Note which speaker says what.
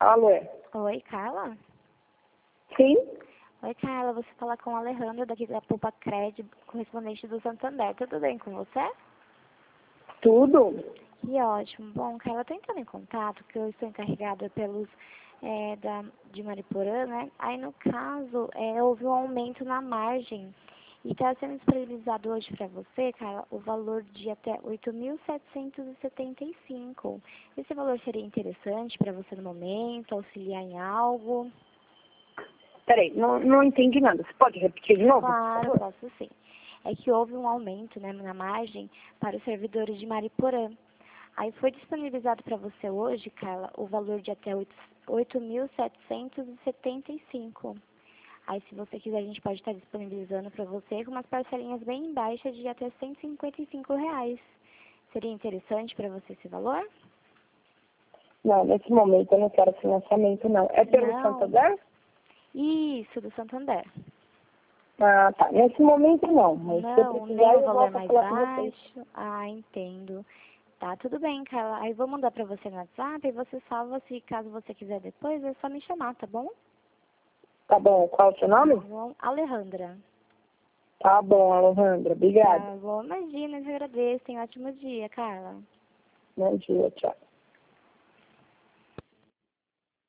Speaker 1: Alô?
Speaker 2: Oi, Carla?
Speaker 1: Sim?
Speaker 2: Oi, Carla, você fala com a Alejandra daqui da Poupa Cred, correspondente do Santander. Tudo bem com você?
Speaker 1: Tudo?
Speaker 2: Que ótimo. Bom, Carla, eu tô entrando em contato, que eu estou encarregada de Mariporã, né? Aí, no caso, houve um aumento na margem. E está sendo disponibilizado hoje para você, Carla, o valor de até 8.775. Esse valor seria interessante para você no momento, auxiliar em algo?
Speaker 1: Peraí, não entendi nada. Você pode repetir de novo?
Speaker 2: Claro, posso sim. É que houve um aumento, né, na margem para os servidores de Mariporã. Aí foi disponibilizado para você hoje, Carla, o valor de até 8.775. Aí, se você quiser, a gente pode estar disponibilizando para você com umas parcelinhas bem baixas de até R$ 155. Seria interessante para você esse valor?
Speaker 1: Não, nesse momento eu não quero financiamento, não. É pelo
Speaker 2: Não.
Speaker 1: Santander?
Speaker 2: Isso, do Santander.
Speaker 1: Ah, tá. Nesse momento não. Mas se eu
Speaker 2: Não, nem
Speaker 1: precisar,
Speaker 2: um
Speaker 1: eu
Speaker 2: valor
Speaker 1: volto a
Speaker 2: mais
Speaker 1: falar com vocês.
Speaker 2: baixo. Ah, entendo. Tá, tudo bem, Carla. Aí vou mandar para você no WhatsApp e você salva, se caso você quiser depois, é só me chamar, tá bom?
Speaker 1: Tá bom. Qual é o seu
Speaker 2: Tá
Speaker 1: nome?
Speaker 2: bom. Alejandra.
Speaker 1: Tá bom, Alejandra. Obrigada.
Speaker 2: Tá bom. Imagina, eu te agradeço. Tenha um ótimo dia, Carla.
Speaker 1: Bom dia, tchau.